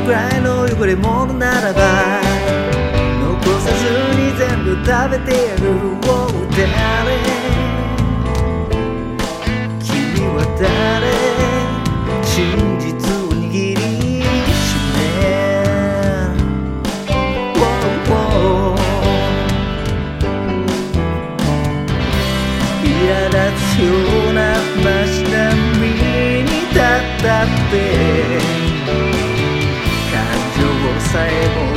くらいの汚れ物ならば残さずに全部食べてやる。Oh darling、君は誰？真実を握りしめ、苛立つような街並みに立ったって感情さえも